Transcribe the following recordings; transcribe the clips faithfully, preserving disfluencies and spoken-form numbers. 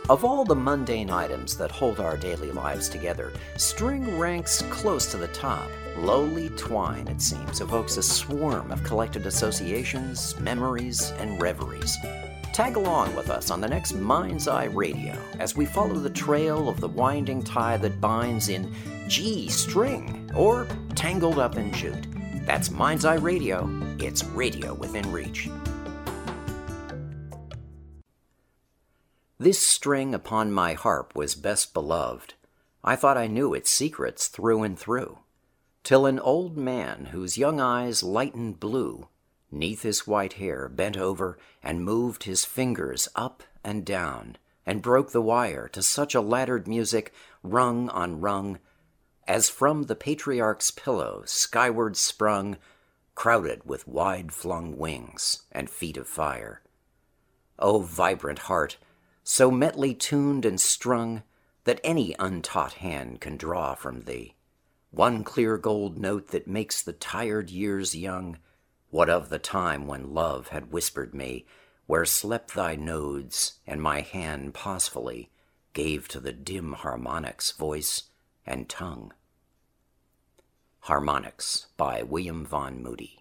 Of all the mundane items that hold our daily lives together, string ranks close to the top. Lowly twine, it seems, evokes a swarm of collected associations, memories, and reveries. Tag along with us on the next Mind's Eye Radio as we follow the trail of the winding tie that binds in G string or tangled up in jute. That's Mind's Eye Radio. It's radio within reach. This string upon my harp was best beloved. I thought I knew its secrets through and through, till an old man whose young eyes lightened blue, neath his white hair bent over and moved his fingers up and down, and broke the wire to such a laddered music, rung on rung, as from the patriarch's pillow skyward sprung, crowded with wide-flung wings and feet of fire. O vibrant heart, so metly tuned and strung that any untaught hand can draw from thee one clear gold note that makes the tired years young. What of the time when love had whispered me, where slept thy nodes, and my hand pausefully gave to the dim harmonics voice and tongue? Harmonics by William Vaughn Moody.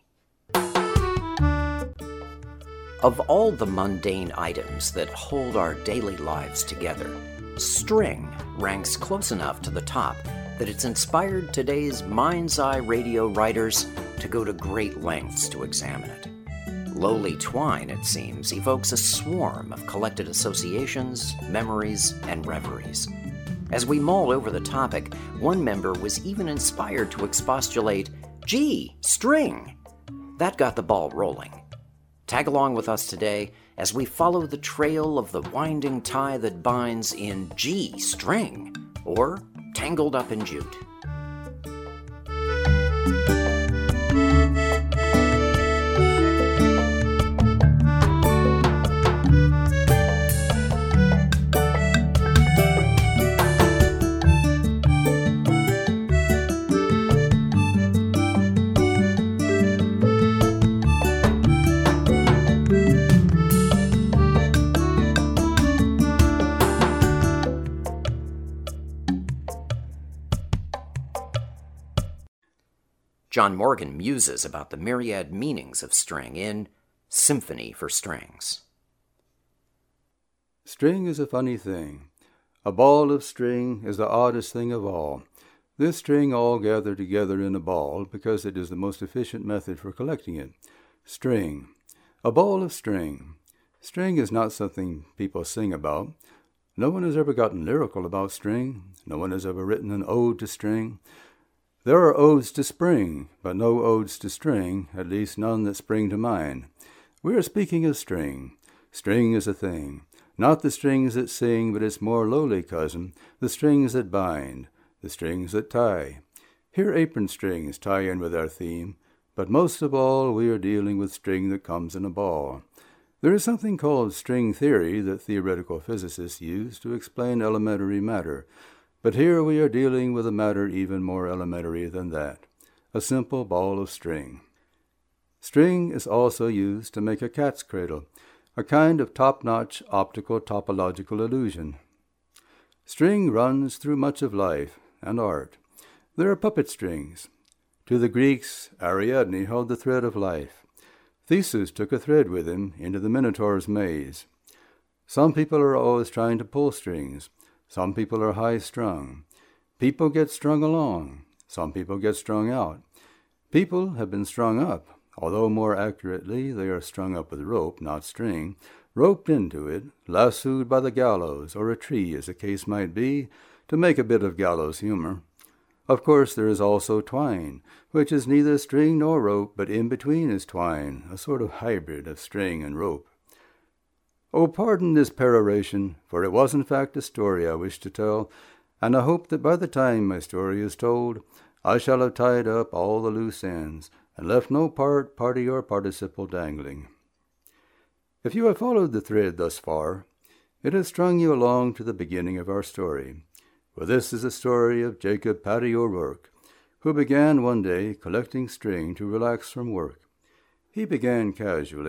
Of all the mundane items that hold our daily lives together, string ranks close enough to the top that it's inspired today's Mind's Eye Radio writers to go to great lengths to examine it. Lowly twine, it seems, evokes a swarm of collected associations, memories, and reveries. As we mull over the topic, one member was even inspired to expostulate, "Gee, string!" That got the ball rolling. Tag along with us today as we follow the trail of the winding tie that binds in G string, or tangled up in jute. John Morgan muses about the myriad meanings of string in Symphony for Strings. String is a funny thing. A ball of string is the oddest thing of all. This string all gather together in a ball because it is the most efficient method for collecting it. String. A ball of string. String is not something people sing about. No one has ever gotten lyrical about string. No one has ever written an ode to string. There are odes to spring, but no odes to string, at least none that spring to mind. We are speaking of string. String is a thing. Not the strings that sing, but its more lowly cousin, the strings that bind, the strings that tie. Here apron strings tie in with our theme, but most of all we are dealing with string that comes in a ball. There is something called string theory that theoretical physicists use to explain elementary matter, but here we are dealing with a matter even more elementary than that, a simple ball of string. String is also used to make a cat's cradle, a kind of top-notch optical topological illusion. String runs through much of life and art. There are puppet strings. To the Greeks, Ariadne held the thread of life. Theseus took a thread with him into the Minotaur's maze. Some people are always trying to pull strings. Some people are high-strung. People get strung along. Some people get strung out. People have been strung up, although more accurately they are strung up with rope, not string, roped into it, lassoed by the gallows or a tree, as the case might be, to make a bit of gallows humor. Of course there is also twine, which is neither string nor rope, but in between is twine, a sort of hybrid of string and rope. Oh, pardon this peroration, for it was in fact a story I wish to tell, and I hope that by the time my story is told, I shall have tied up all the loose ends, and left no part, party, or participle dangling. If you have followed the thread thus far, it has strung you along to the beginning of our story, for this is the story of Jacob Paddy O'Rourke, who began one day collecting string to relax from work. He began casually,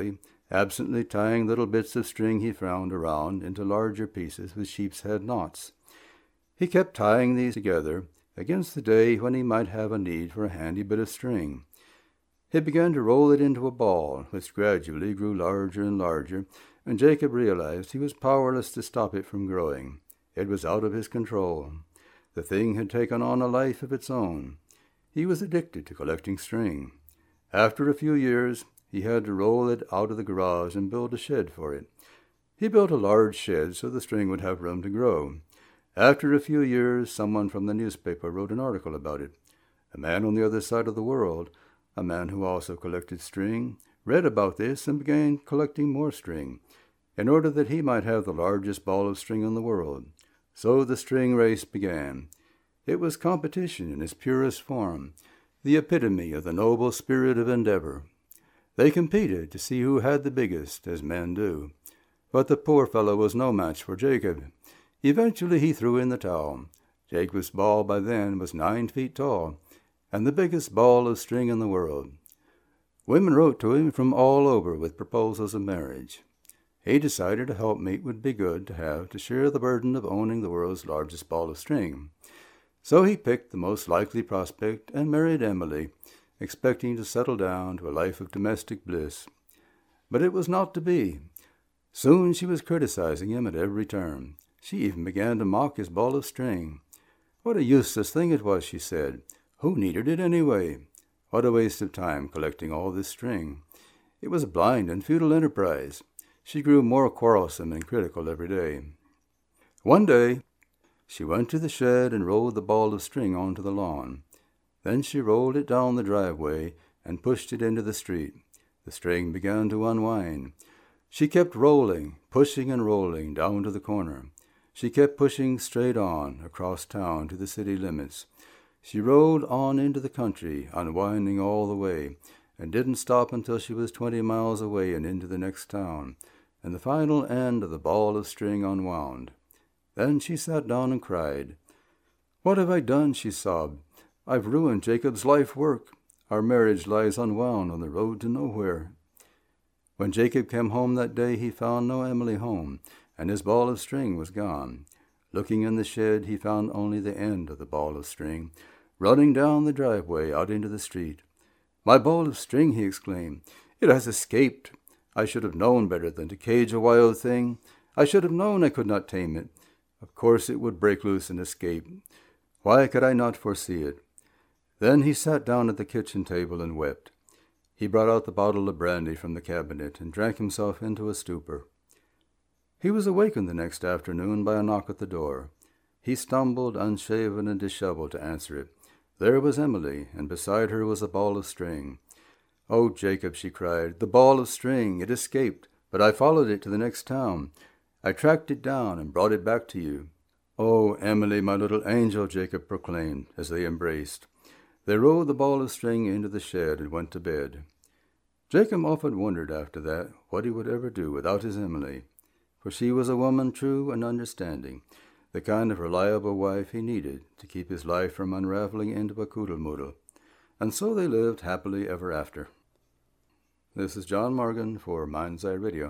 absently tying little bits of string he found around into larger pieces with sheep's head knots. He kept tying these together against the day when he might have a need for a handy bit of string. He began to roll it into a ball, which gradually grew larger and larger, and Jacob realized he was powerless to stop it from growing. It was out of his control. The thing had taken on a life of its own. He was addicted to collecting string. After a few years, he had to roll it out of the garage and build a shed for it. He built a large shed so the string would have room to grow. After a few years, someone from the newspaper wrote an article about it. A man on the other side of the world, a man who also collected string, read about this and began collecting more string, in order that he might have the largest ball of string in the world. So the string race began. It was competition in its purest form, the epitome of the noble spirit of endeavor. They competed to see who had the biggest, as men do. But the poor fellow was no match for Jacob. Eventually he threw in the towel. Jacob's ball by then was nine feet tall, and the biggest ball of string in the world. Women wrote to him from all over with proposals of marriage. He decided a helpmate would be good to have to share the burden of owning the world's largest ball of string. So he picked the most likely prospect and married Emily, expecting to settle down to a life of domestic bliss. But it was not to be. Soon she was criticizing him at every turn. She even began to mock his ball of string. What a useless thing it was, she said. Who needed it anyway? What a waste of time collecting all this string. It was a blind and futile enterprise. She grew more quarrelsome and critical every day. One day, she went to the shed and rolled the ball of string onto the lawn. Then she rolled it down the driveway and pushed it into the street. The string began to unwind. She kept rolling, pushing and rolling down to the corner. She kept pushing straight on, across town to the city limits. She rode on into the country, unwinding all the way, and didn't stop until she was twenty miles away and into the next town, and the final end of the ball of string unwound. Then she sat down and cried. "What have I done?" she sobbed. "I've ruined Jacob's life work. Our marriage lies unwound on the road to nowhere." When Jacob came home that day, he found no Emily home, and his ball of string was gone. Looking in the shed, he found only the end of the ball of string, running down the driveway out into the street. "My ball of string," he exclaimed. "It has escaped. I should have known better than to cage a wild thing. I should have known I could not tame it. Of course it would break loose and escape. Why could I not foresee it?" Then he sat down at the kitchen table and wept. He brought out the bottle of brandy from the cabinet and drank himself into a stupor. He was awakened the next afternoon by a knock at the door. He stumbled, unshaven and disheveled, to answer it. There was Emily, and beside her was a ball of string. "Oh, Jacob," she cried, "the ball of string! It escaped, but I followed it to the next town. I tracked it down and brought it back to you." "Oh, Emily, my little angel," Jacob proclaimed as they embraced. They rolled the ball of string into the shed and went to bed. Jacob often wondered after that what he would ever do without his Emily, for she was a woman true and understanding, the kind of reliable wife he needed to keep his life from unraveling into a coodle-moodle. And so they lived happily ever after. This is John Morgan for Mind's Eye Radio.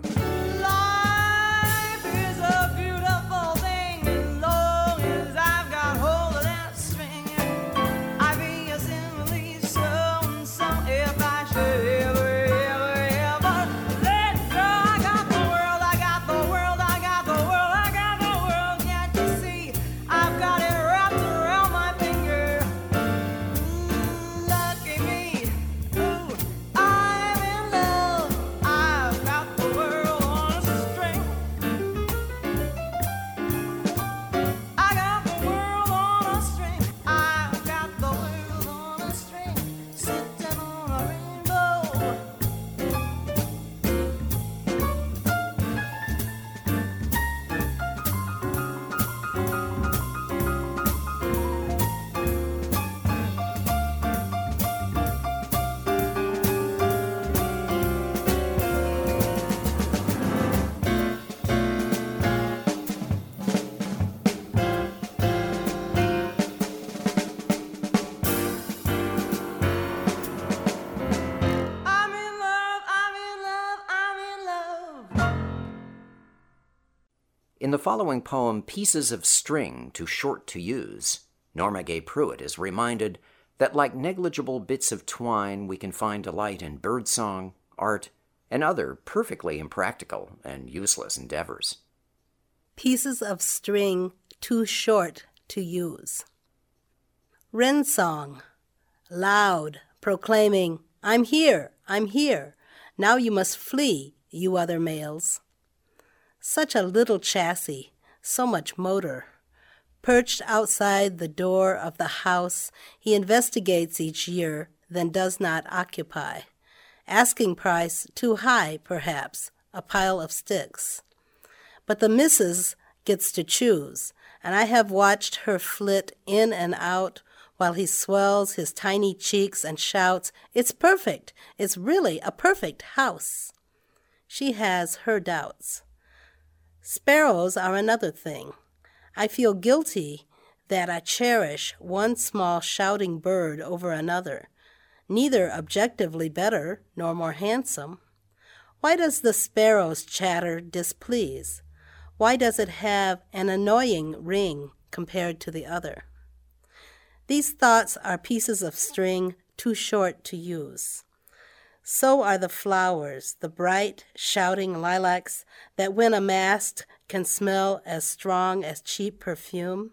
In the following poem, Pieces of String Too Short to Use, Norma Gay Pruitt is reminded that like negligible bits of twine, we can find delight in birdsong, art, and other perfectly impractical and useless endeavors. Pieces of string too short to use. Wren song, loud, proclaiming, "I'm here, I'm here. Now you must flee, you other males." Such a little chassis, so much motor. Perched outside the door of the house, he investigates each year, then does not occupy. Asking price too high, perhaps, a pile of sticks. But the missus gets to choose, and I have watched her flit in and out while he swells his tiny cheeks and shouts, "It's perfect! It's really a perfect house!" She has her doubts. Sparrows are another thing. I feel guilty that I cherish one small shouting bird over another, neither objectively better nor more handsome. Why does the sparrow's chatter displease? Why does it have an annoying ring compared to the other? These thoughts are pieces of string too short to use. So are the flowers, the bright, shouting lilacs that when amassed can smell as strong as cheap perfume,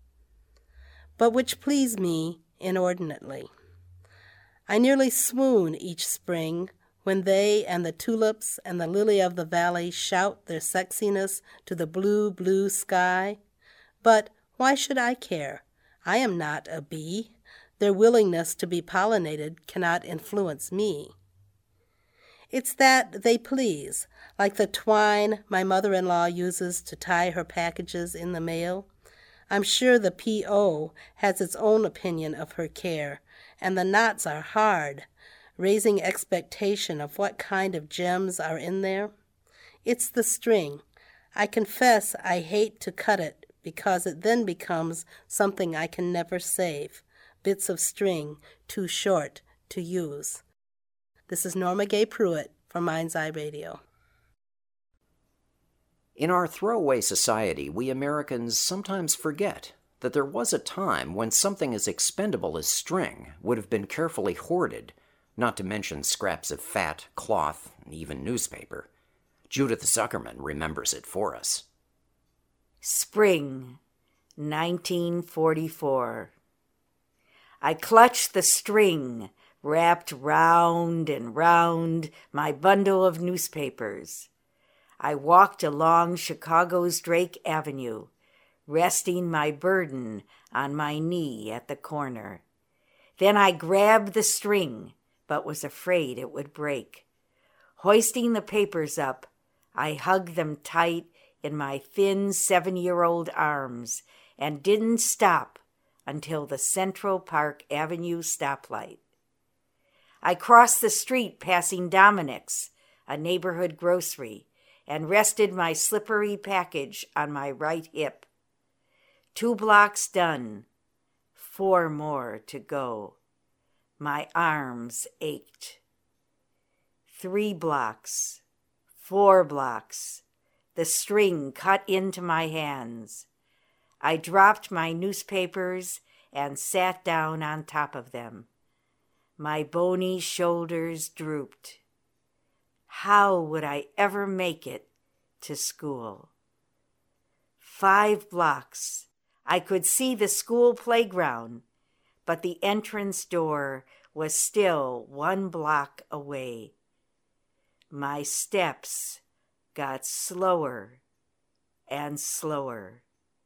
but which please me inordinately. I nearly swoon each spring when they and the tulips and the lily of the valley shout their sexiness to the blue, blue sky. But why should I care? I am not a bee. Their willingness to be pollinated cannot influence me. It's that they please, like the twine my mother-in-law uses to tie her packages in the mail. I'm sure the P O has its own opinion of her care, and the knots are hard, raising expectation of what kind of gems are in there. It's the string. I confess I hate to cut it because it then becomes something I can never save, bits of string too short to use. This is Norma Gay Pruitt for Mind's Eye Radio. In our throwaway society, we Americans sometimes forget that there was a time when something as expendable as string would have been carefully hoarded, not to mention scraps of fat, cloth, and even newspaper. Judith Zuckerman remembers it for us. Spring, nineteen forty-four. I clutched the string wrapped round and round my bundle of newspapers. I walked along Chicago's Drake Avenue, resting my burden on my knee at the corner. Then I grabbed the string, but was afraid it would break. Hoisting the papers up, I hugged them tight in my thin seven-year-old arms and didn't stop until the Central Park Avenue stoplight. I crossed the street passing Dominic's, a neighborhood grocery, and rested my slippery package on my right hip. Two blocks done, four more to go. My arms ached. Three blocks, four blocks, the string cut into my hands. I dropped my newspapers and sat down on top of them. My bony shoulders drooped. How would I ever make it to school? Five blocks. I could see the school playground, but the entrance door was still one block away. My steps got slower and slower.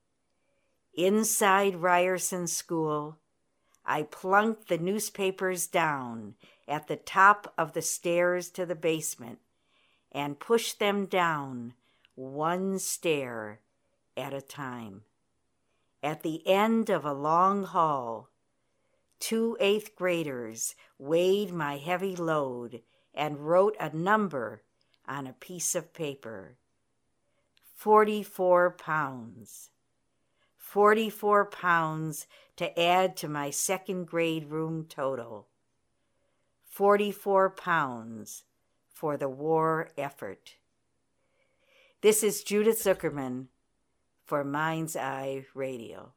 Inside Ryerson School, I plunked the newspapers down at the top of the stairs to the basement and pushed them down one stair at a time. At the end of a long hall, two eighth graders weighed my heavy load and wrote a number on a piece of paper. Forty-four pounds. Forty-four pounds to add to my second grade room total. Forty-four pounds for the war effort. This is Judith Zuckerman for Mind's Eye Radio.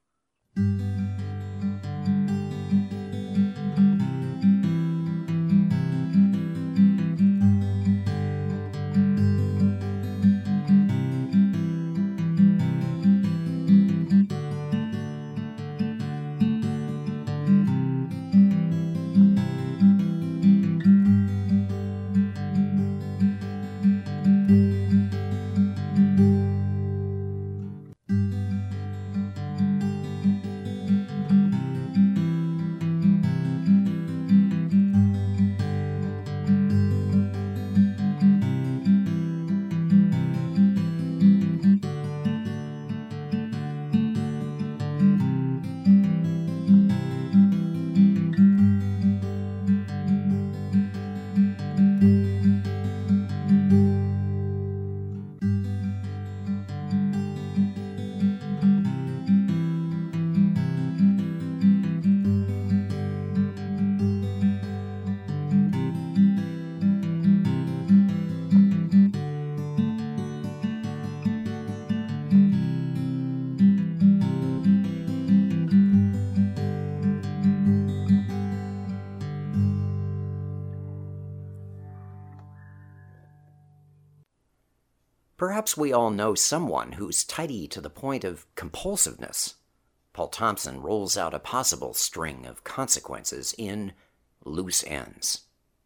Perhaps we all know someone who's tidy to the point of compulsiveness. Paul Thompson rolls out a possible string of consequences in Loose Ends.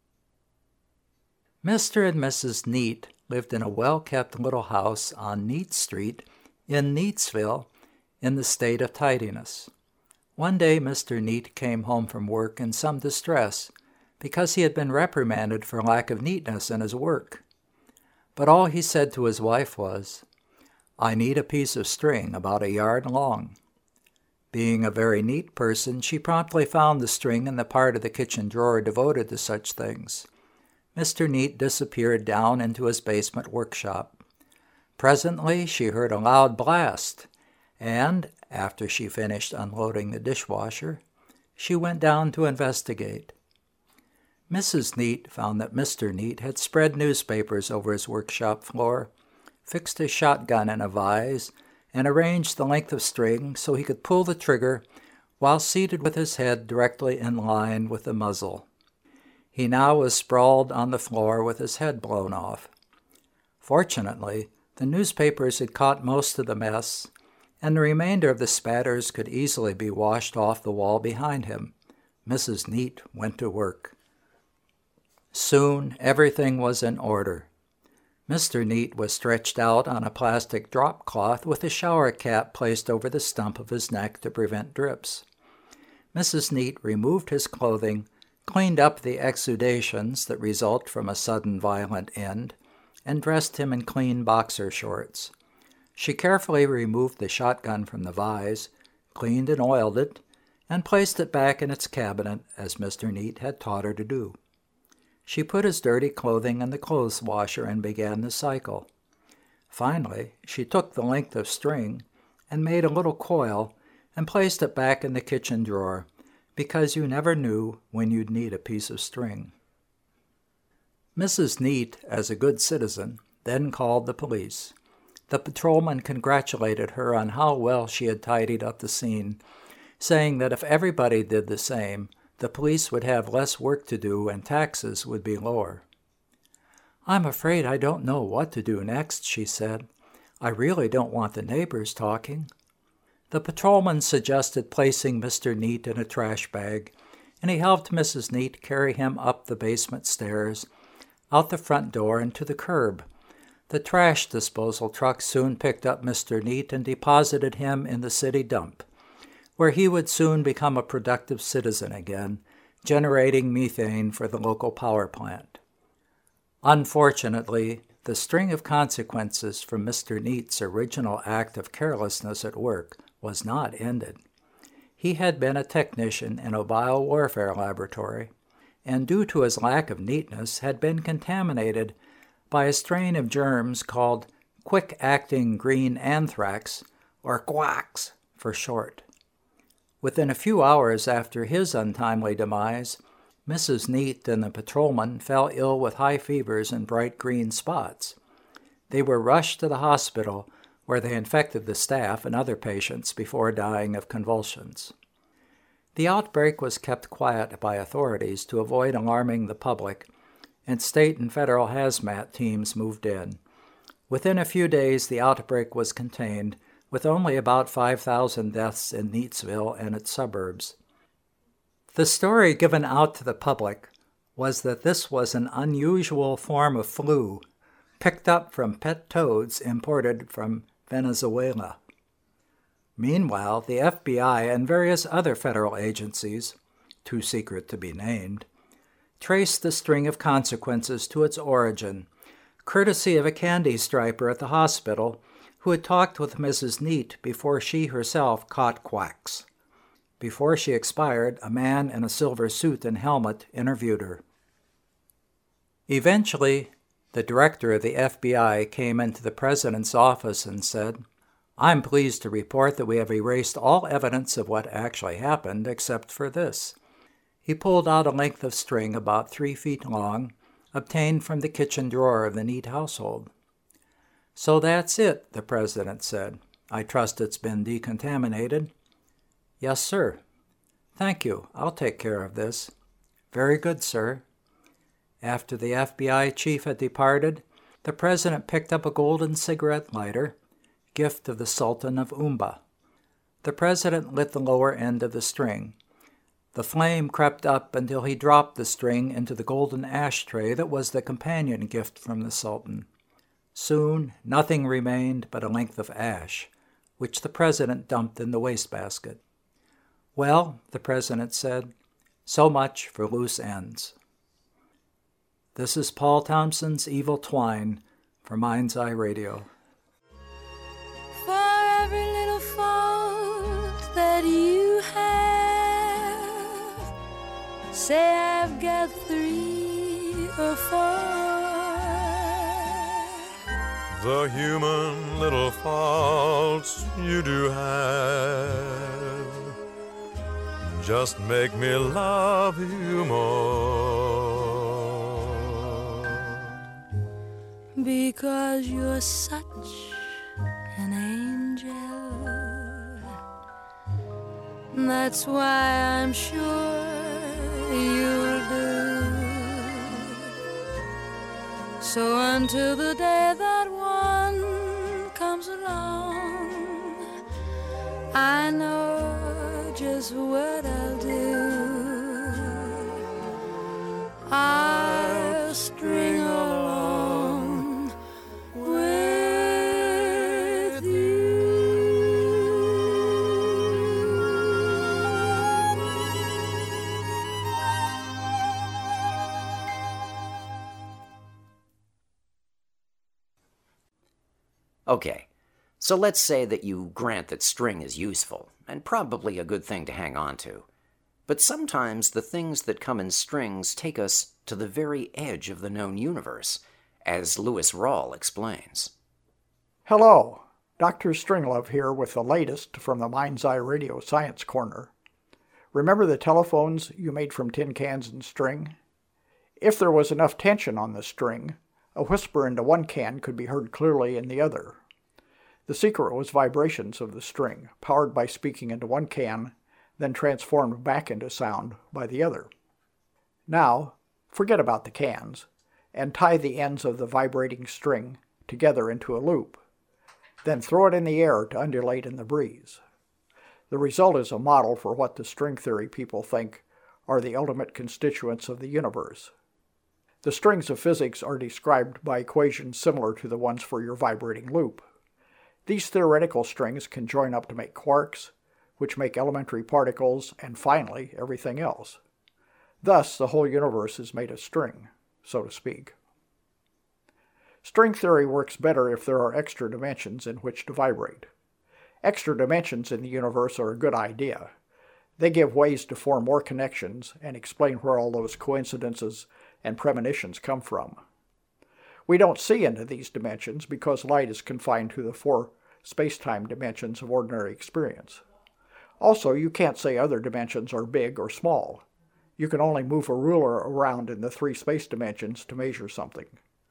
Mister and Missus Neat lived in a well-kept little house on Neat Street in Neatsville in the state of tidiness. One day Mister Neat came home from work in some distress because he had been reprimanded for lack of neatness in his work. But all he said to his wife was, "I need a piece of string about a yard long." Being a very neat person, she promptly found the string in the part of the kitchen drawer devoted to such things. Mister Neat disappeared down into his basement workshop. Presently she heard a loud blast, and, after she finished unloading the dishwasher, she went down to investigate. Missus Neat found that Mister Neat had spread newspapers over his workshop floor, fixed his shotgun in a vise, and arranged the length of string so he could pull the trigger while seated with his head directly in line with the muzzle. He now was sprawled on the floor with his head blown off. Fortunately, the newspapers had caught most of the mess, and the remainder of the spatters could easily be washed off the wall behind him. Missus Neat went to work. Soon everything was in order. Mister Neat was stretched out on a plastic drop cloth with a shower cap placed over the stump of his neck to prevent drips. Missus Neat removed his clothing, cleaned up the exudations that result from a sudden violent end, and dressed him in clean boxer shorts. She carefully removed the shotgun from the vise, cleaned and oiled it, and placed it back in its cabinet as Mister Neat had taught her to do. She put his dirty clothing in the clothes washer and began the cycle. Finally, she took the length of string and made a little coil and placed it back in the kitchen drawer, because you never knew when you'd need a piece of string. Missus Neat, as a good citizen, then called the police. The patrolman congratulated her on how well she had tidied up the scene, saying that if everybody did the same, the police would have less work to do and taxes would be lower. "I'm afraid I don't know what to do next," she said. "I really don't want the neighbors talking." The patrolman suggested placing Mister Neat in a trash bag, and he helped Missus Neat carry him up the basement stairs, out the front door, and to the curb. The trash disposal truck soon picked up Mister Neat and deposited him in the city dump, where he would soon become a productive citizen again, generating methane for the local power plant. Unfortunately, the string of consequences from Mister Neat's original act of carelessness at work was not ended. He had been a technician in a biowarfare laboratory, and due to his lack of neatness had been contaminated by a strain of germs called quick-acting green anthrax, or quacks for short. Within a few hours after his untimely demise, Missus Neat and the patrolman fell ill with high fevers and bright green spots. They were rushed to the hospital, where they infected the staff and other patients before dying of convulsions. The outbreak was kept quiet by authorities to avoid alarming the public, and state and federal hazmat teams moved in. Within a few days, the outbreak was contained, with only about five thousand deaths in Neatsville and its suburbs. The story given out to the public was that this was an unusual form of flu picked up from pet toads imported from Venezuela. Meanwhile, the F B I and various other federal agencies, too secret to be named, traced the string of consequences to its origin, courtesy of a candy striper at the hospital who had talked with Missus Neat before she herself caught quacks. Before she expired, a man in a silver suit and helmet interviewed her. Eventually, the director of the F B I came into the president's office and said, "I'm pleased to report that we have erased all evidence of what actually happened except for this." He pulled out a length of string about three feet long, obtained from the kitchen drawer of the Neat household. "So that's it," the president said. "I trust it's been decontaminated." "Yes, sir." "Thank you. I'll take care of this." "Very good, sir." After the F B I chief had departed, the president picked up a golden cigarette lighter, gift of the Sultan of Umba. The president lit the lower end of the string. The flame crept up until he dropped the string into the golden ashtray that was the companion gift from the Sultan. Soon, nothing remained but a length of ash, which the president dumped in the wastebasket. "Well," the president said, "so much for loose ends." This is Paul Thompson's Evil Twine for Mind's Eye Radio. For every little fault that you have, say I've got three or four. The human little faults you do have just make me love you more. Because you're such an angel, that's why I'm sure you'll do. So until the day that one comes along, I know just what I'll do. I'll string along with you. Okay, so let's say that you grant that string is useful, and probably a good thing to hang on to. But sometimes the things that come in strings take us to the very edge of the known universe, as Lewis Rawl explains. Hello, Doctor Stringlove here with the latest from the Mind's Eye Radio Science Corner. Remember the telephones you made from tin cans and string? If there was enough tension on the string, a whisper into one can could be heard clearly in the other. The secret was vibrations of the string, powered by speaking into one can, then transformed back into sound by the other. Now, forget about the cans, and tie the ends of the vibrating string together into a loop. Then throw it in the air to undulate in the breeze. The result is a model for what the string theory people think are the ultimate constituents of the universe. The strings of physics are described by equations similar to the ones for your vibrating loop. These theoretical strings can join up to make quarks, which make elementary particles, and finally, everything else. Thus, the whole universe is made of string, so to speak. String theory works better if there are extra dimensions in which to vibrate. Extra dimensions in the universe are a good idea. They give ways to form more connections and explain where all those coincidences and premonitions come from. We don't see into these dimensions because light is confined to the four space-time dimensions of ordinary experience. Also, you can't say other dimensions are big or small. You can only move a ruler around in the three space dimensions to measure something.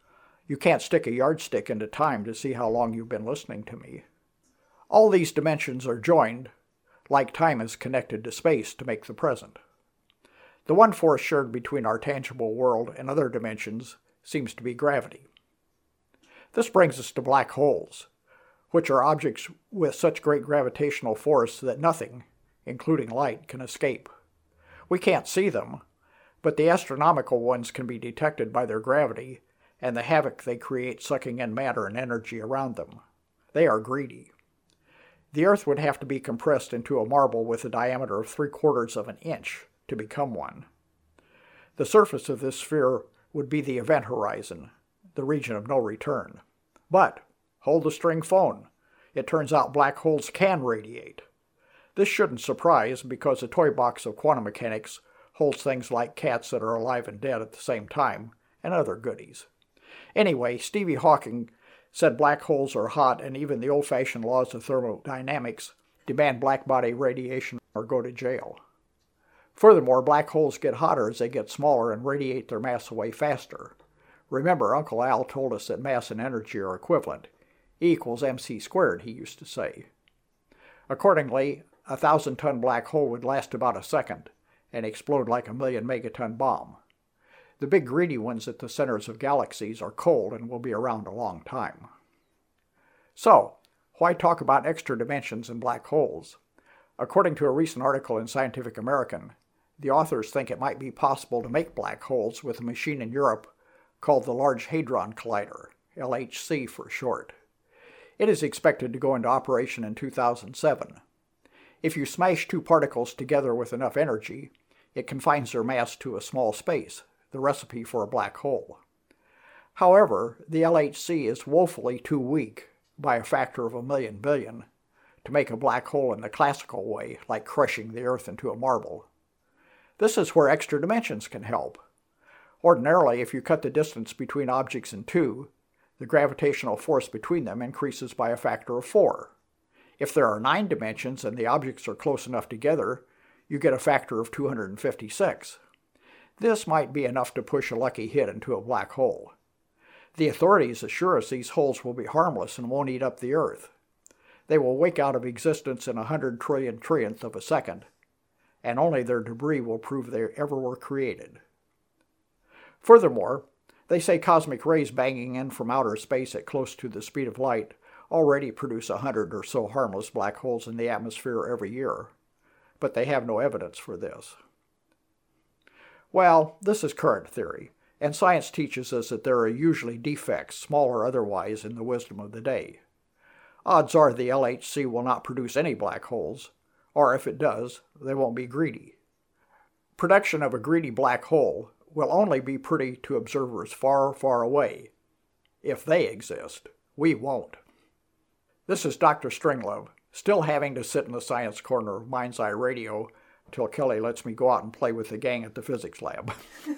You can't stick a yardstick into time to see how long you've been listening to me. All these dimensions are joined, like time is connected to space to make the present. The one force shared between our tangible world and other dimensions seems to be gravity. This brings us to black holes, which are objects with such great gravitational force that nothing, including light, can escape. We can't see them, but the astronomical ones can be detected by their gravity and the havoc they create sucking in matter and energy around them. They are greedy. The Earth would have to be compressed into a marble with a diameter of three quarters of an inch to become one. The surface of this sphere would be the event horizon, the region of no return. But, hold the string phone. It turns out black holes can radiate. This shouldn't surprise because a toy box of quantum mechanics holds things like cats that are alive and dead at the same time, and other goodies. Anyway, Stevie Hawking said black holes are hot, and even the old-fashioned laws of thermodynamics demand black-body radiation or go to jail. Furthermore, black holes get hotter as they get smaller and radiate their mass away faster. Remember, Uncle Al told us that mass and energy are equivalent. E equals mc squared, he used to say. Accordingly, a thousand-ton black hole would last about a second and explode like a million megaton bomb. The big greedy ones at the centers of galaxies are cold and will be around a long time. So, why talk about extra dimensions and black holes? According to a recent article in Scientific American, the authors think it might be possible to make black holes with a machine in Europe called the Large Hadron Collider, L H C for short. It is expected to go into operation in two thousand seven. If you smash two particles together with enough energy, it confines their mass to a small space, the recipe for a black hole. However, the L H C is woefully too weak, by a factor of a million billion, to make a black hole in the classical way, like crushing the Earth into a marble. This is where extra dimensions can help. Ordinarily, if you cut the distance between objects in two, the gravitational force between them increases by a factor of four. If there are nine dimensions and the objects are close enough together, you get a factor of two hundred fifty-six. This might be enough to push a lucky hit into a black hole. The authorities assure us these holes will be harmless and won't eat up the Earth. They will wake out of existence in a hundred trillion trillionth of a second, and only their debris will prove they ever were created. Furthermore, they say cosmic rays banging in from outer space at close to the speed of light already produce a hundred or so harmless black holes in the atmosphere every year, but they have no evidence for this. Well, this is current theory, and science teaches us that there are usually defects, small or otherwise, in the wisdom of the day. Odds are the L H C will not produce any black holes, or if it does, they won't be greedy. Production of a greedy black hole will only be pretty to observers far, far away. If they exist, we won't. This is Doctor Stringlove, still having to sit in the science corner of Mind's Eye Radio till Kelly lets me go out and play with the gang at the physics lab.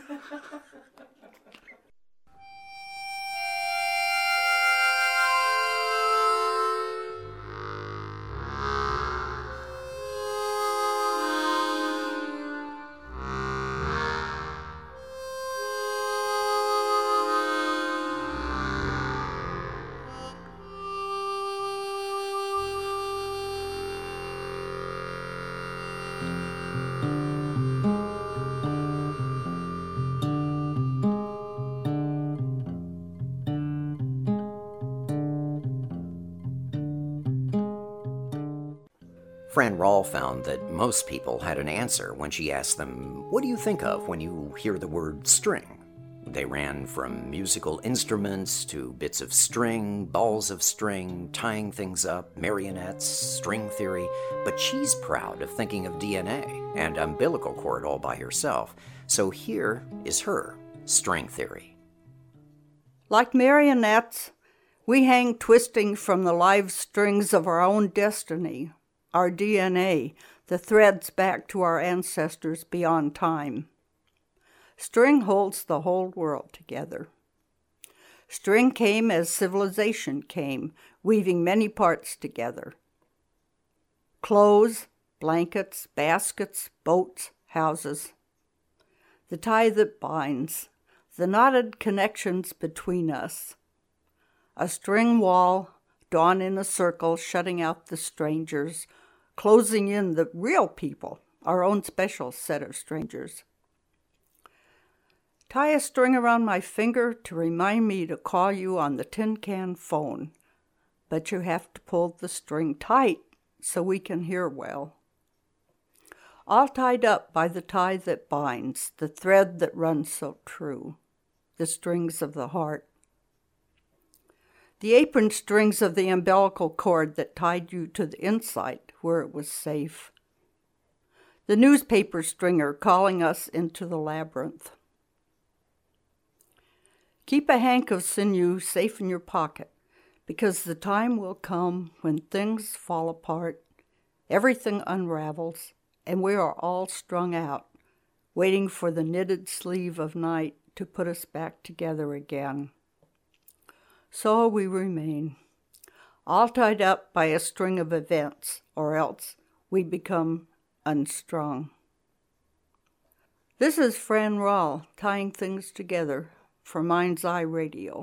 Fran Rawl found that most people had an answer when she asked them, "What do you think of when you hear the word string?" They ran from musical instruments to bits of string, balls of string, tying things up, marionettes, string theory, but she's proud of thinking of D N A and umbilical cord all by herself. So here is her string theory. Like marionettes, we hang twisting from the live strings of our own destiny, our D N A, the threads back to our ancestors beyond time. String holds the whole world together. String came as civilization came, weaving many parts together. Clothes, blankets, baskets, boats, houses. The tie that binds, the knotted connections between us, A string wall, drawn in a circle, shutting out the strangers, closing in the real people, our own special set of strangers. Tie a string around my finger to remind me to call you on the tin can phone, but you have to pull the string tight so we can hear well. All tied up by the tie that binds, the thread that runs so true, the strings of the heart. The apron strings of the umbilical cord that tied you to the inside where it was safe. The newspaper stringer calling us into the labyrinth. Keep a hank of sinew safe in your pocket, because the time will come when things fall apart, everything unravels, and we are all strung out, waiting for the knitted sleeve of night to put us back together again. So we remain, all tied up by a string of events, or else we become unstrung. This is Fran Rahl tying things together for Mind's Eye Radio.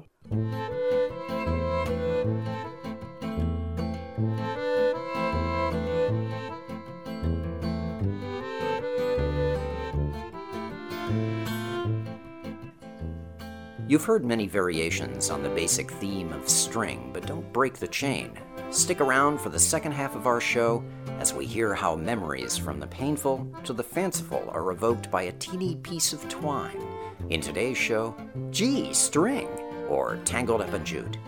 You've heard many variations on the basic theme of string, but don't break the chain. Stick around for the second half of our show as we hear how memories from the painful to the fanciful are evoked by a teeny piece of twine. In today's show, Gee, String, or Tangled Up in Jute.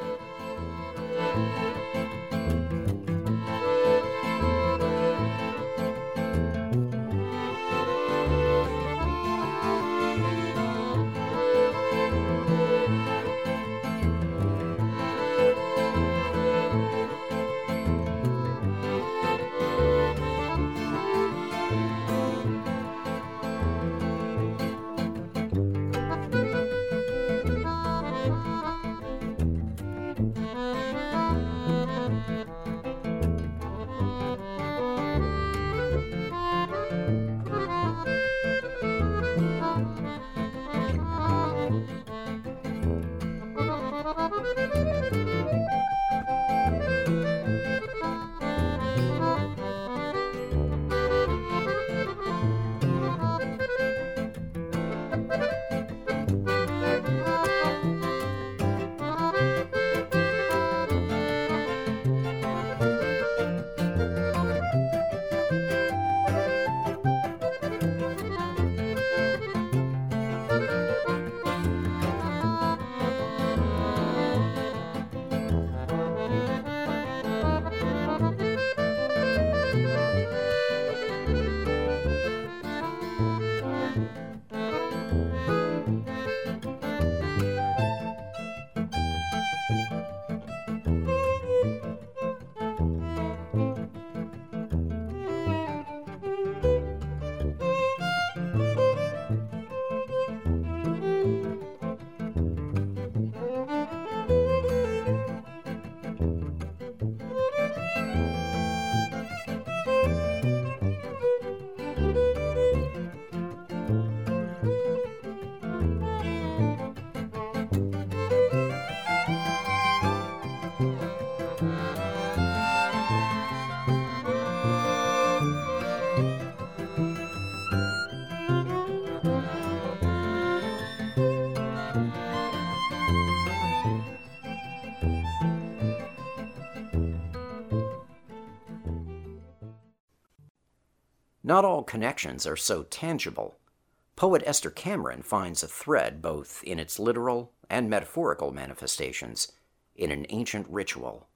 Not all connections are so tangible. Poet Esther Cameron finds a thread both in its literal and metaphorical manifestations in an ancient ritual.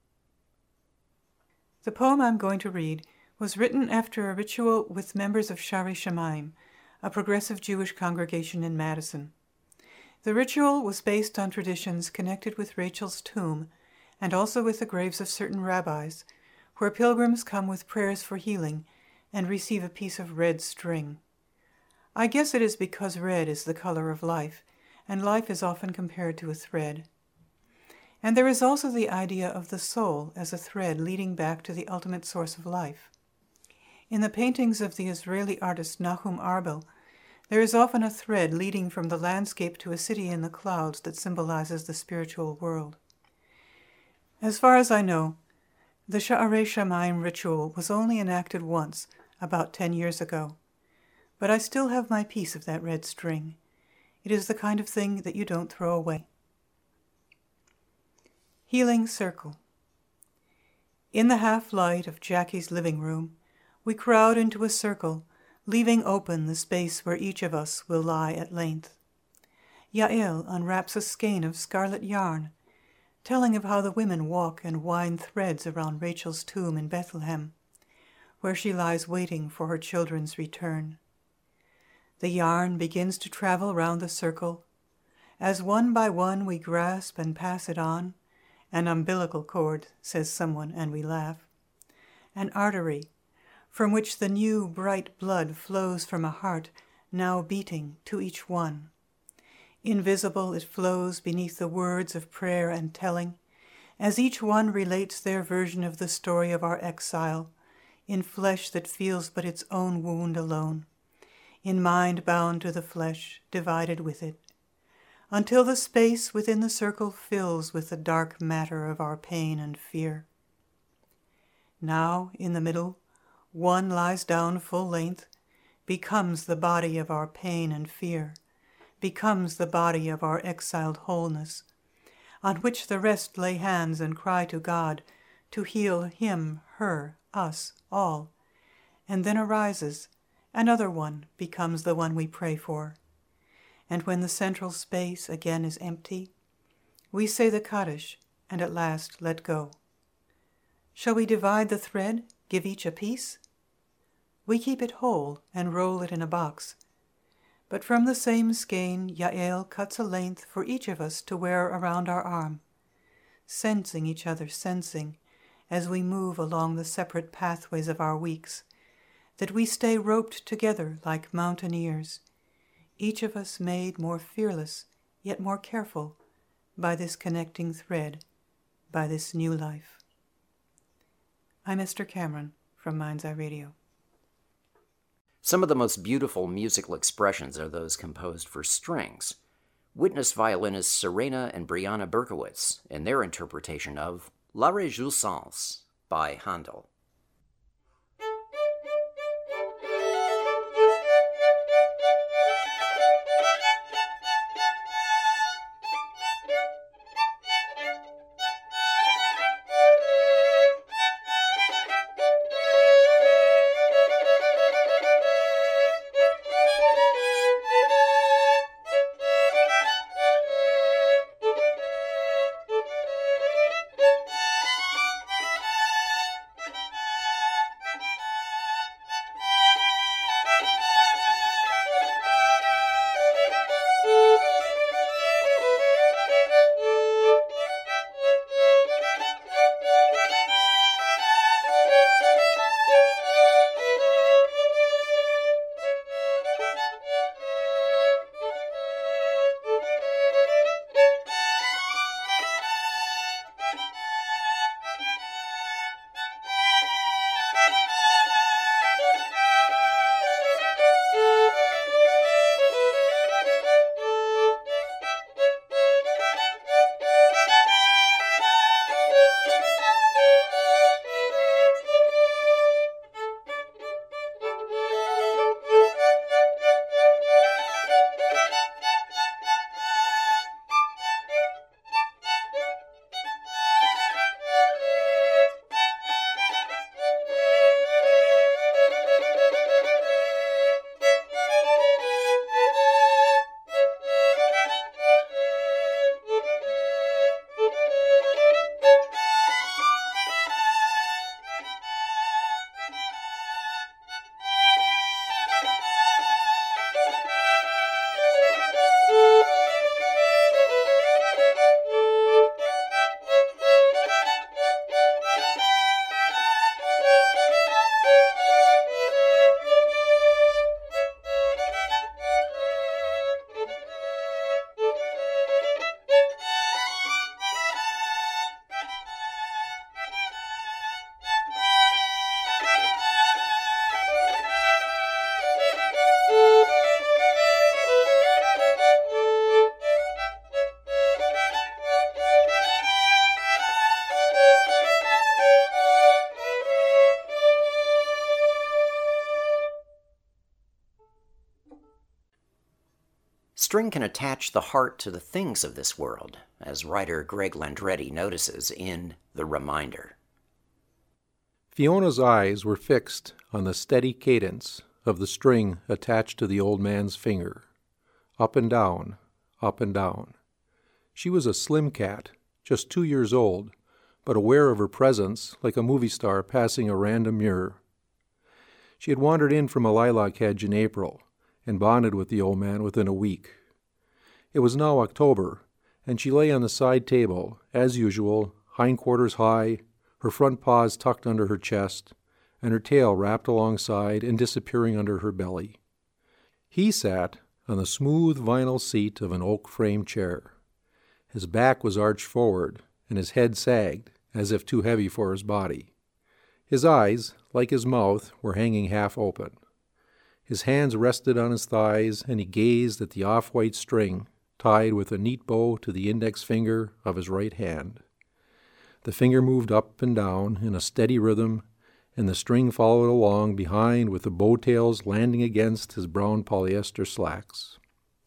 The poem I'm going to read was written after a ritual with members of Shari Shemaim, a progressive Jewish congregation in Madison. The ritual was based on traditions connected with Rachel's tomb and also with the graves of certain rabbis, where pilgrims come with prayers for healing and receive a piece of red string. I guess it is because red is the color of life, and life is often compared to a thread. And there is also the idea of the soul as a thread leading back to the ultimate source of life. In the paintings of the Israeli artist Nahum Arbel, there is often a thread leading from the landscape to a city in the clouds that symbolizes the spiritual world. As far as I know, the Sha'arei Shamayim ritual was only enacted once, about ten years ago. But I still have my piece of that red string. It is the kind of thing that you don't throw away. Healing Circle. In the half-light of Jackie's living room, we crowd into a circle, leaving open the space where each of us will lie at length. Yael unwraps a skein of scarlet yarn, telling of how the women walk and wind threads around Rachel's tomb in Bethlehem, where she lies waiting for her children's return. The yarn begins to travel round the circle. As one by one we grasp and pass it on, an umbilical cord, says someone, and we laugh. An artery, from which the new bright blood flows from a heart now beating to each one. Invisible it flows beneath the words of prayer and telling, as each one relates their version of the story of our exile, in flesh that feels but its own wound alone, in mind bound to the flesh, divided with it, until the space within the circle fills with the dark matter of our pain and fear. Now, in the middle, one lies down full length, becomes the body of our pain and fear, becomes the body of our exiled wholeness, on which the rest lay hands and cry to God to heal him, her, us, all, and then arises, another one becomes the one we pray for. And when the central space again is empty, we say the Kaddish and at last let go. Shall we divide the thread, give each a piece? We keep it whole and roll it in a box. But from the same skein, Yael cuts a length for each of us to wear around our arm, sensing each other, sensing, as we move along the separate pathways of our weeks, that we stay roped together like mountaineers, each of us made more fearless, yet more careful, by this connecting thread, by this new life. I'm Esther Cameron from Mind's Eye Radio. Some of the most beautiful musical expressions are those composed for strings. Witness violinists Serena and Brianna Berkowitz in their interpretation of La Réjouissance by Handel. String can attach the heart to the things of this world, as writer Greg Landretti notices in The Reminder. Fiona's eyes were fixed on the steady cadence of the string attached to the old man's finger. Up and down, up and down. She was a slim cat, just two years old, but aware of her presence like a movie star passing a random mirror. She had wandered in from a lilac hedge in April and bonded with the old man within a week. It was now October, and she lay on the side table, as usual, hindquarters high, her front paws tucked under her chest, and her tail wrapped alongside and disappearing under her belly. He sat on the smooth vinyl seat of an oak-frame chair. His back was arched forward, and his head sagged, as if too heavy for his body. His eyes, like his mouth, were hanging half open. His hands rested on his thighs, and he gazed at the off-white string tied with a neat bow to the index finger of his right hand. The finger moved up and down in a steady rhythm, and the string followed along behind with the bowtails landing against his brown polyester slacks.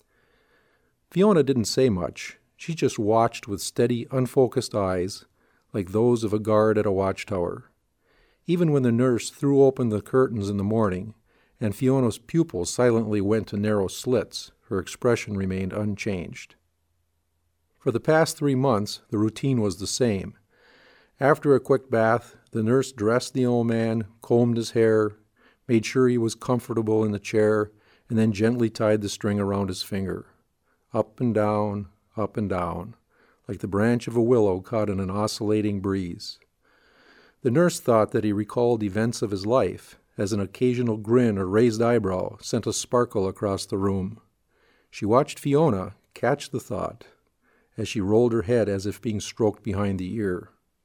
Fiona didn't say much. She just watched with steady, unfocused eyes, like those of a guard at a watchtower. Even when the nurse threw open the curtains in the morning, and Fiona's pupils silently went to narrow slits, her expression remained unchanged. For the past three months, the routine was the same. After a quick bath, the nurse dressed the old man, combed his hair, made sure he was comfortable in the chair, and then gently tied the string around his finger. Up and down, up and down, like the branch of a willow caught in an oscillating breeze. The nurse thought that he recalled events of his life, as an occasional grin or raised eyebrow sent a sparkle across the room. She watched Fiona catch the thought, as she rolled her head as if being stroked behind the ear.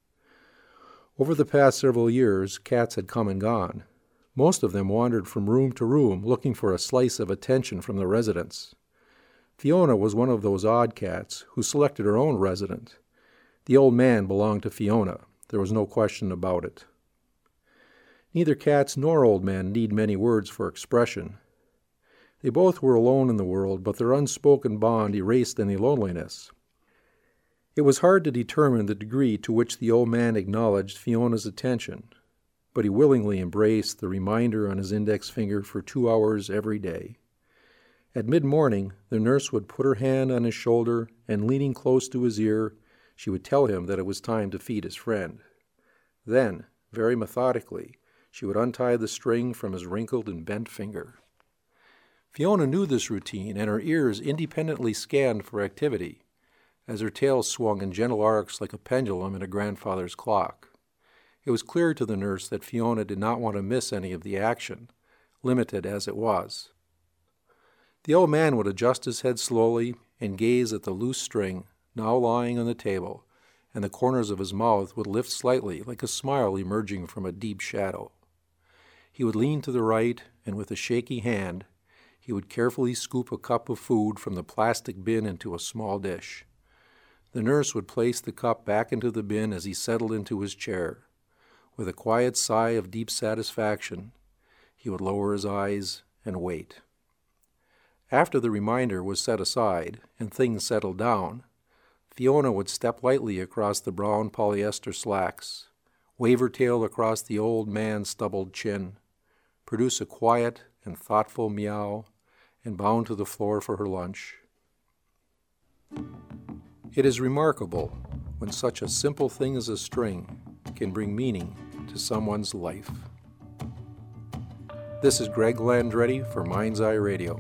Over the past several years, cats had come and gone. Most of them wandered from room to room looking for a slice of attention from the residents. Fiona was one of those odd cats who selected her own resident. The old man belonged to Fiona. There was no question about it. Neither cats nor old men need many words for expression. They both were alone in the world, but their unspoken bond erased any loneliness. It was hard to determine the degree to which the old man acknowledged Fiona's attention, but he willingly embraced the reminder on his index finger for two hours every day. At mid-morning, the nurse would put her hand on his shoulder, and leaning close to his ear, she would tell him that it was time to feed his friend. Then, very methodically, she would untie the string from his wrinkled and bent finger. Fiona knew this routine, and her ears independently scanned for activity, as her tail swung in gentle arcs like a pendulum in a grandfather's clock. It was clear to the nurse that Fiona did not want to miss any of the action, limited as it was. The old man would adjust his head slowly and gaze at the loose string, now lying on the table, and the corners of his mouth would lift slightly like a smile emerging from a deep shadow. He would lean to the right, and with a shaky hand, he would carefully scoop a cup of food from the plastic bin into a small dish. The nurse would place the cup back into the bin as he settled into his chair. With a quiet sigh of deep satisfaction, he would lower his eyes and wait. After the reminder was set aside and things settled down, Fiona would step lightly across the brown polyester slacks, wave her tail across the old man's stubbled chin, produce a quiet and thoughtful meow, and bound to the floor for her lunch. It is remarkable when such a simple thing as a string can bring meaning to someone's life. This is Greg Landretti for Mind's Eye Radio.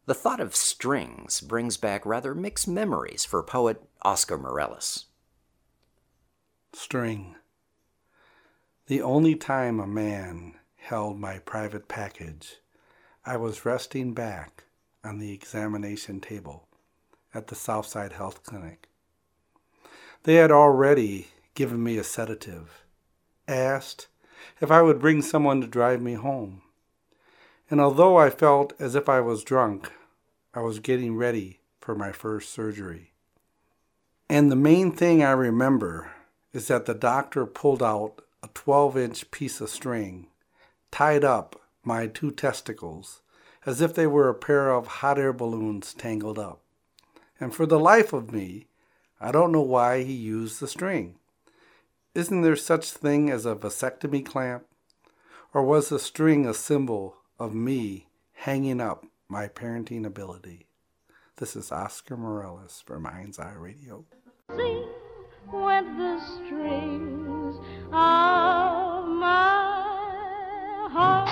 The thought of strings brings back rather mixed memories for poet Oscar Morales. String. The only time a man held my private package, I was resting back on the examination table at the Southside Health Clinic. They had already given me a sedative, asked if I would bring someone to drive me home. And although I felt as if I was drunk, I was getting ready for my first surgery. And the main thing I remember is that the doctor pulled out a twelve-inch piece of string, tied up my two testicles as if they were a pair of hot air balloons tangled up. And for the life of me, I don't know why he used the string. Isn't there such thing as a vasectomy clamp? Or was the string a symbol of me hanging up my parenting ability? This is Oscar Morales for Mind's Eye Radio. Sing with the strings of my heart.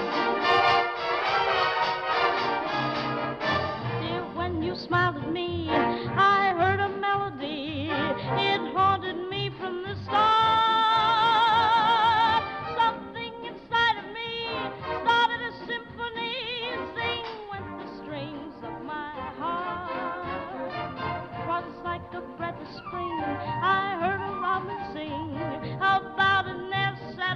Dear, when you smiled at me, I heard a melody. It haunted me from the start. Something inside of me started a symphony. Sing with the strings of my heart. Was like a breath of spring. I heard a robin sing about a nest set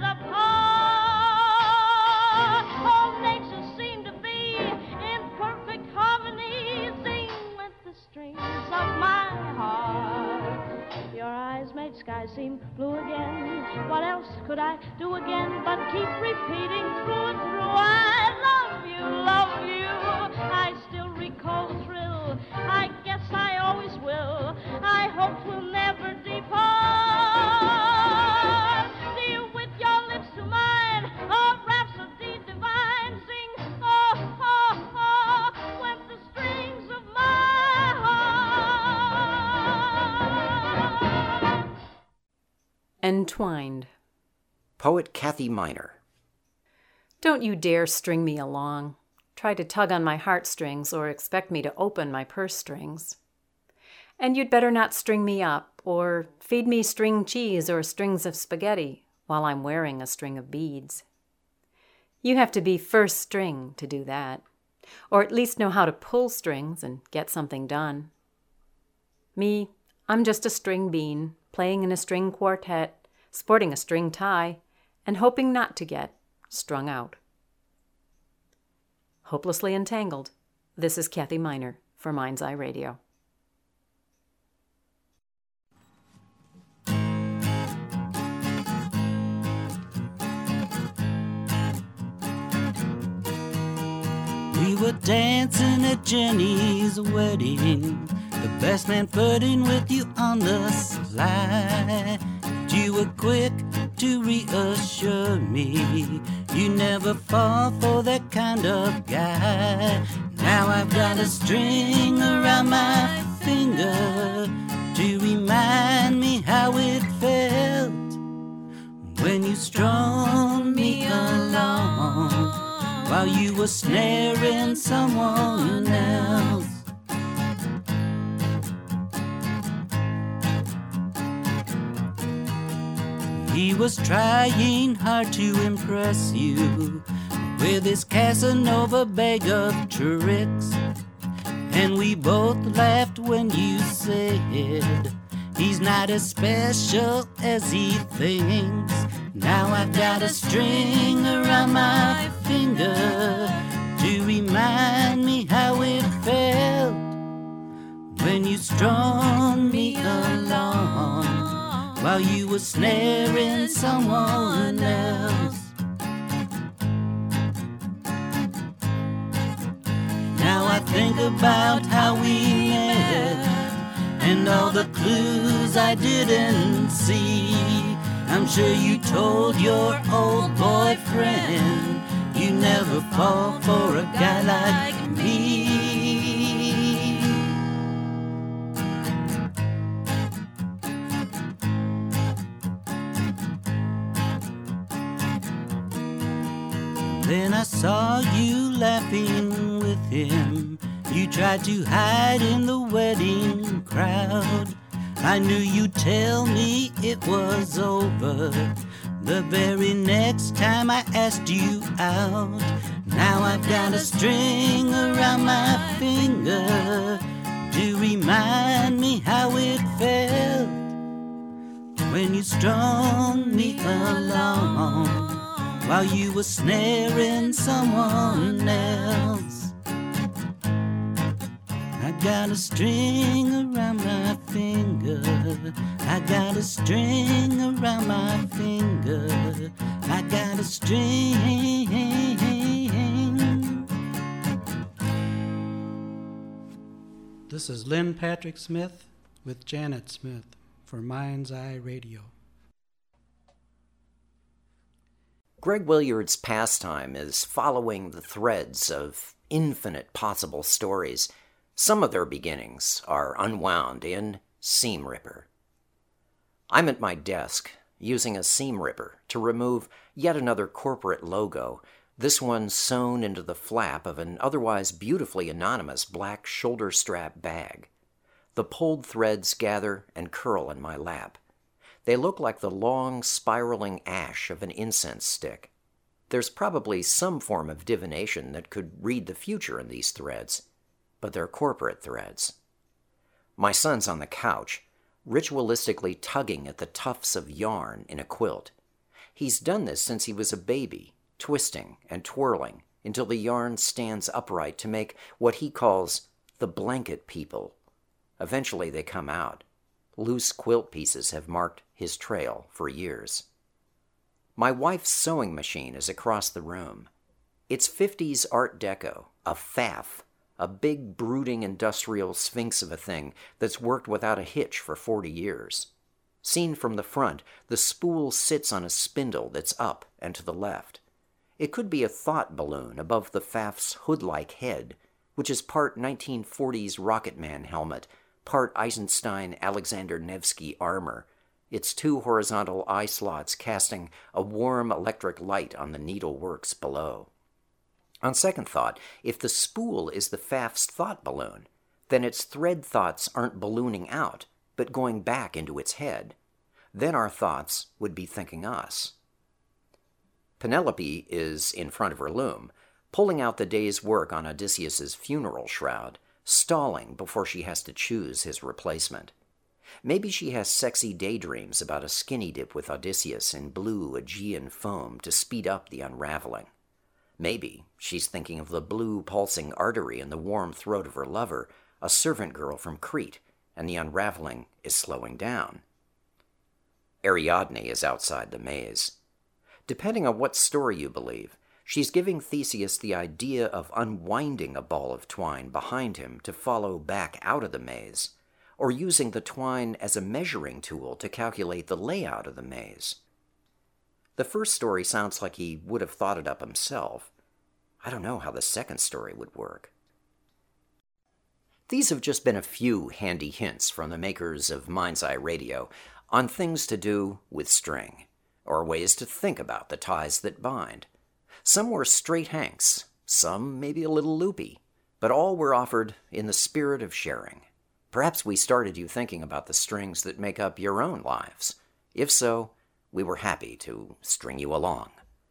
apart. All nature seemed to be in perfect harmony. Sing with the strings of my heart. Your eyes made sky seem blue again. What else could I do again but keep repeating through and through? I love you, love you. I still recall the thrill. I guess I always will. I hope we'll never depart. Dear, with your lips to mine, a rhapsody divine. Sing, oh, oh, oh, with the strings of my heart. Entwined. Poet Kathy Miner. Don't you dare string me along. Try to tug on my heartstrings or expect me to open my purse strings. And you'd better not string me up or feed me string cheese or strings of spaghetti while I'm wearing a string of beads. You have to be first string to do that, or at least know how to pull strings and get something done. Me, I'm just a string bean, playing in a string quartet, sporting a string tie, and hoping not to get strung out. Hopelessly Entangled. This is Kathy Miner for Mind's Eye Radio. We were dancing at Jenny's wedding, the best man flirting with you on the sly. But you were quick to reassure me you never fall for that kind of guy. Now I've got a string around my finger to remind me how it felt when you strung me along while you were snaring someone else. He was trying hard to impress you with his Casanova bag of tricks, and we both laughed when you said he's not as special as he thinks. Now I've got a string around my finger to remind me how it felt when you strung me along while you were snaring someone else. Now I think about how we met and all the clues I didn't see. I'm sure you told your old boyfriend you never fall for a guy like me. Then I saw you laughing with him You tried to hide in the wedding crowd. I knew you'd tell me it was over the very next time I asked you out. Now I've got a string around my finger to remind me how it felt when you strung me along while you were snaring someone else. I got a string around my finger. I got a string around my finger. I got a string. This is Lynn Patrick Smith with Janet Smith for Mind's Eye Radio. Greg Williard's pastime is following the threads of infinite possible stories. Some of their beginnings are unwound in Seam Ripper. I'm at my desk, using a seam ripper to remove yet another corporate logo, this one sewn into the flap of an otherwise beautifully anonymous black shoulder strap bag. The pulled threads gather and curl in my lap. They look like the long, spiraling ash of an incense stick. There's probably some form of divination that could read the future in these threads, but they're corporate threads. My son's on the couch, ritualistically tugging at the tufts of yarn in a quilt. He's done this since he was a baby, twisting and twirling until the yarn stands upright to make what he calls the blanket people. Eventually they come out. Loose quilt pieces have marked his trail for years. My wife's sewing machine is across the room. It's fifties Art Deco, a faff, a big brooding industrial sphinx of a thing that's worked without a hitch for forty years. Seen from the front, the spool sits on a spindle that's up and to the left. It could be a thought balloon above the faff's hood-like head, which is part nineteen forties Rocket Man helmet, part Eisenstein Alexander Nevsky armor, its two horizontal eye slots casting a warm electric light on the needleworks below. On second thought, if the spool is the faff's thought balloon, then its thread thoughts aren't ballooning out, but going back into its head. Then our thoughts would be thinking us. Penelope is in front of her loom, pulling out the day's work on Odysseus's funeral shroud, stalling before she has to choose his replacement. Maybe she has sexy daydreams about a skinny dip with Odysseus in blue Aegean foam to speed up the unraveling. Maybe she's thinking of the blue pulsing artery in the warm throat of her lover, a servant girl from Crete, and the unraveling is slowing down. Ariadne is outside the maze. Depending on what story you believe, she's giving Theseus the idea of unwinding a ball of twine behind him to follow back out of the maze, or using the twine as a measuring tool to calculate the layout of the maze. The first story sounds like he would have thought it up himself. I don't know how the second story would work. These have just been a few handy hints from the makers of Mind's Eye Radio on things to do with string, or ways to think about the ties that bind. Some were straight hanks, some maybe a little loopy, but all were offered in the spirit of sharing. Perhaps we started you thinking about the strings that make up your own lives. If so, we were happy to string you along.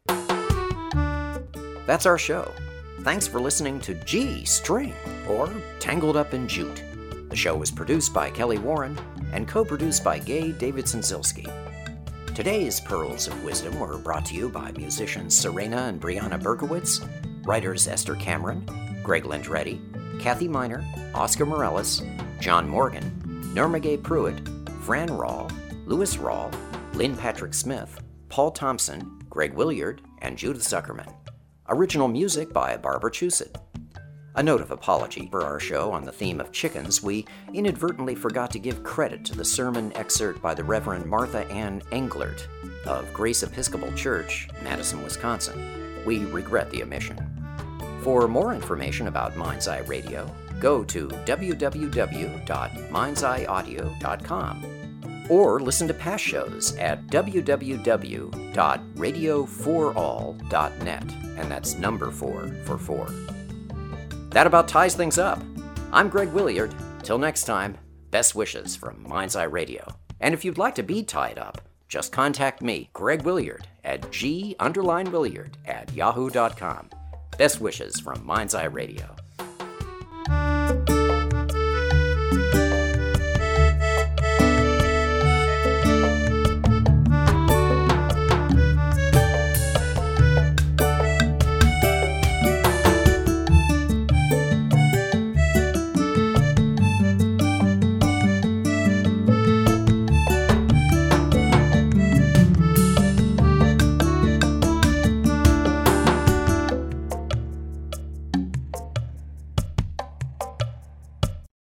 That's our show. Thanks for listening to G String, or Tangled Up in Jute. The show was produced by Kelly Warren and co-produced by Gay Davidson-Zilski. Today's Pearls of Wisdom were brought to you by musicians Serena and Brianna Berkowitz, writers Esther Cameron, Greg Lindretti, Kathy Miner, Oscar Morellis, John Morgan, Norma Gay Pruitt, Fran Rawl, Louis Rawl, Lynn Patrick Smith, Paul Thompson, Greg Williard, and Judith Zuckerman. Original music by Barbara Chusett. A note of apology for our show on the theme of chickens. We inadvertently forgot to give credit to the sermon excerpt by the Reverend Martha Ann Englert of Grace Episcopal Church, Madison, Wisconsin. We regret the omission. For more information about Mind's Eye Radio, go to w w w dot minds eye audio dot com or listen to past shows at w w w dot radio for all dot net, and that's number four for four. That about ties things up. I'm Greg Williard. Till next time, best wishes from Mind's Eye Radio. And if you'd like to be tied up, just contact me, Greg Williard, at g underline Williard at yahoo dot com. Best wishes from Mind's Eye Radio.